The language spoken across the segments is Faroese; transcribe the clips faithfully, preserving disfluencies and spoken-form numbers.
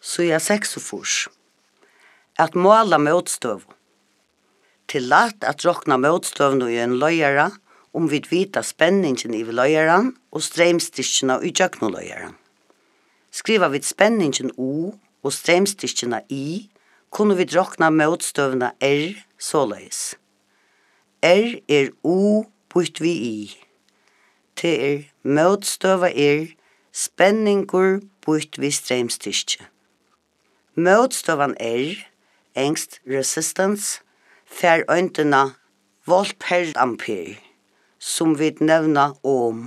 Så jeg seksogfurs. At måla motstøv. Til lat at rokna motstøvnu i en løyere, om vi vita spenningen i løyeren og streimstyrkjena i jøknu løyeren. Skriva vi spenningen O og streimstyrkjena I, kunne vi rokna motstøvna R såleis. R er O bytt vi I. Til er motstøva er spenningur bytt vi streimstyrkje. Motstøvan R, engst resistance, fer øyntena volt per ampere, som vi nevna ohm.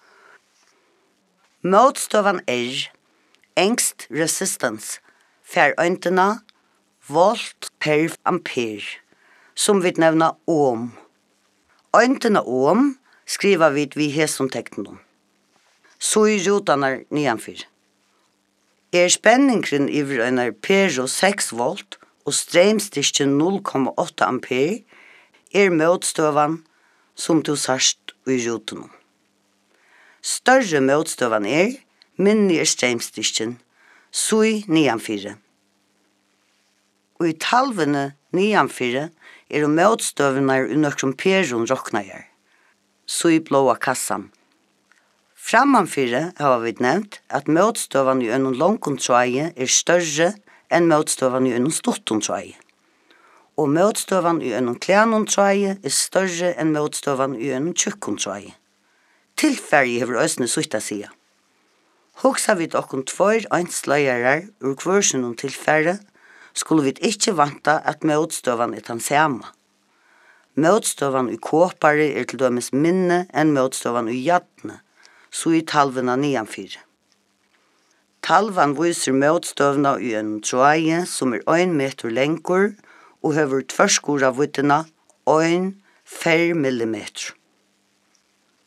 Motstøvan R, engst resistance, fer øyntena volt per ampere, som vi nevna ohm. Øyntena ohm skriva vi vi hesom teknon. Så i rutanar nianfyr. Er spenningren iver en pero seks volt og streimstyrken null komma åtta ampere er motstøvan som du sarst i ruten. Større motstøvan er, minni er streimstyrken, sui nianfyre. Og i talvene nianfyre er motstøvanar i nøkron peron roknajar, sui blåa kassan. Frammanfyre har vi nevnt at motstøvan i en langkontråje er større enn motstøvan i en stuttontråje. Og motstøvan i en klenontråje er større enn motstøvan i en tjukkontråje. Tilfærge hever øsne sutta sida. Hugsa vi okkom tvær einsløyarar ur kvørsunum tilfære, skulle vi ikkje vanta at motstøvan er den samme. Motstøvan i kåpare er til dømes minne enn motstøvan i jatne, så i talvena nianfyr. Talvan viser motstøvna i en tråje som er ein meter lengur og hever tvørskora vittena ein fem millimeter.